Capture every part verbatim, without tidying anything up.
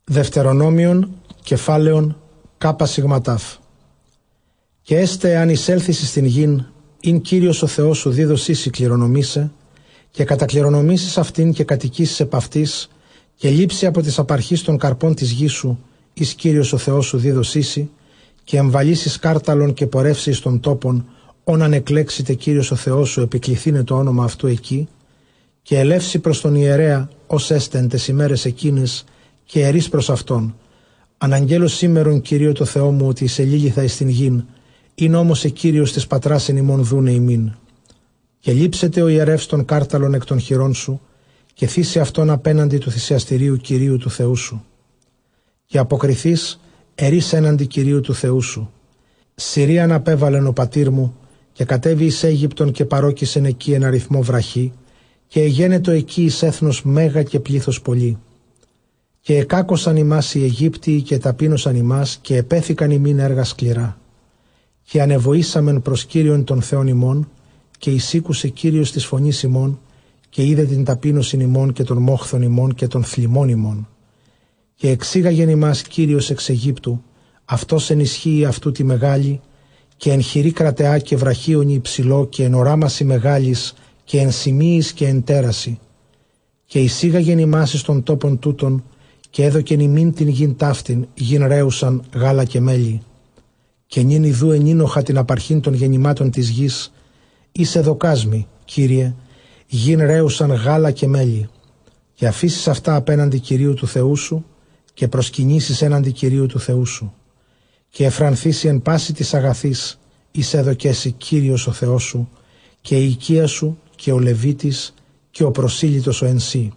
Δευτερονόμιον, κεφάλαιον, κάπα σιγματάφ. Και έστε αν εισέλθεις στην γην, ειν Κύριος ο Θεός σου δίδωσίσι κληρονομήσε, και κατακληρονομήσεις αυτήν και κατοικήσεις επ' αυτής, και λείψει από τις απαρχής των καρπών της γης σου, εις Κύριος ο Θεός σου δίδωσίσι, και εμβαλήσεις κάρταλον και πορεύσεις των τόπων, όναν εκλέξετε Κύριος ο Θεός σου επικληθήνε το όνομα αυτού εκεί, και ελεύσει προς τον ιερέα ως έστεν τες ημέρες εκείνες, και ερείς προς αυτόν. Αναγγέλω σήμερον Κυρίω το Θεό μου ότι εισελίγηθα εις την γην, είναι όμως ο Κύριος της πατράς εν ημών δούνε ημίν. Και λείψετε ο ιερεύς των κάρταλων εκ των χειρών σου, και θύσει αυτόν απέναντι του θυσιαστηρίου Κυρίου του Θεού σου. Και αποκριθείς ερείς έναντι Κυρίου του Θεού σου. Συρίαν απέβαλεν ο πατήρ μου, και κατέβη εις Αίγυπτον και παρόκησεν εκεί εν αριθμό βραχή, και εγένετο εκεί εις έθνος μέγα και πλήθος πολύ. Και εκάκωσαν ημάς οι Αιγύπτιοι και ταπείνωσαν ημάς και επέθηκαν ημίν έργα σκληρά. Και ανεβοήσαμεν προς Κύριον των Θεών ημών, και εισήκουσε Κύριος της φωνής ημών, και είδε την ταπείνωσιν ημών και των μόχθων ημών και των θλιμών ημών. Και εξήγαγεν ημάς Κύριος εξ Αιγύπτου, αυτός εν ισχύει αυτού τη μεγάλη, και εν χειρή κρατεά και βραχίονι υψηλό και εν οράμαση μεγάλης, και εν σημείης και εν τέραση. Και εισήγαγεν ημάς εις των τόπων τούτων, και έδωκεν ημίν την γην ταύτην, γην ρέουσαν γάλα και μέλι. Και νυν ιδού ενίνοχα την απαρχήν των γεννημάτων της γης, είσαι δοκάσμη, Κύριε, γην ρέουσαν γάλα και μέλι. Και αφήσεις αυτά απέναντι Κυρίου του Θεού σου, και προσκυνήσεις έναντι Κυρίου του Θεού σου. Και εφρανθήσει εν πάση της αγαθής, εις έδωκέσι Κύριος ο Θεός σου, και η οικία σου, και ο Λεβίτης, και ο προσήλυτος ο ενσύ.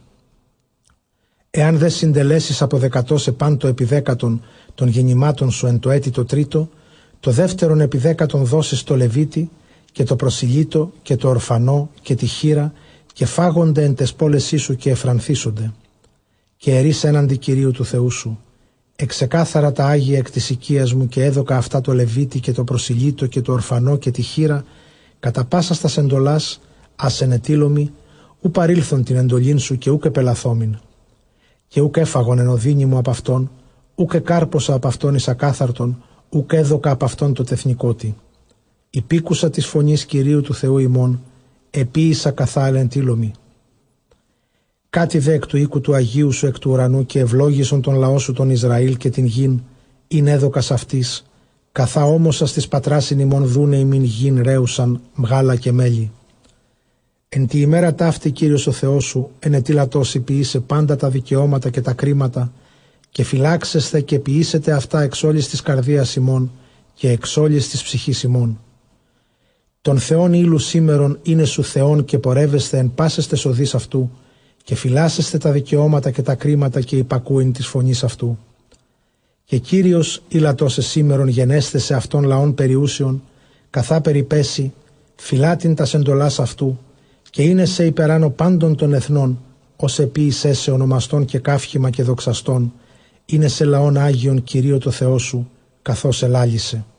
Εάν δε συντελέσεις από δεκατός επάν το επιδέκατον των γεννημάτων σου εν το έτη το τρίτο, το δεύτερον επιδέκατον δώσεις το Λεβίτη, και το προσηλύτο, και το ορφανό, και τη χήρα, και φάγονται εν τες πόλεσί σου και εφρανθίσονται. Και ερείς έναντι Κυρίου του Θεού σου. Εξεκάθαρα τα άγια εκ της οικίας μου, και έδωκα αυτά το Λεβίτη, και το προσηλύτο, και το ορφανό, και τη χήρα, κατά πάσα στας εντολάς, ας ενετήλωμη, ου παρήλθον την εντολήν σου, και ούκ επελαθόμην. Και ούκ έφαγον εν οδύνη μου από αυτόν, ούκ εκάρποσα από αυτόν εις ακάθαρτον, ούκ έδωκα από αυτόν το τεθνικότη. Υπήκουσα της φωνής Κυρίου του Θεού ημών, επίησα καθά ελεντήλωμη. Κάτι δε εκ του οίκου του Αγίου σου εκ του ουρανού, και ευλόγησον τον λαό σου τον Ισραήλ και την γην, ειν έδωκας αυτής, καθά όμως ας της πατράσιν ημών δούνε ημίν γην ρέουσαν γάλα και μέλι. Εν τη ημέρα ταύτη Κύριος ο Θεός σου, ενετήλατος ποιήσε πάντα τα δικαιώματα και τα κρίματα, και φυλάξεσθε και ποιήσετε αυτά εξ όλης της καρδίας ημών και εξ όλης της ψυχής ημών. Τον Θεόν ήλου σήμερον είναι σου Θεόν, και πορεύεστε εν πάσεστε σοδείς αυτού, και φυλάσσεστε τα δικαιώματα και τα κρίματα και υπακούειν της φωνής αυτού. Και Κύριος ήλατος σήμερον γενέστε σε αυτόν λαών περιούσιον, καθά περιπέσει, φυλάτην τας εντολάς αυτού, και είναι σε υπεράνω πάντων των εθνών, ως επίησέ σε ονομαστών και καύχημα και δοξαστών, είναι σε λαών Άγιον Κυρίω το Θεό σου, καθώς ελάλησε.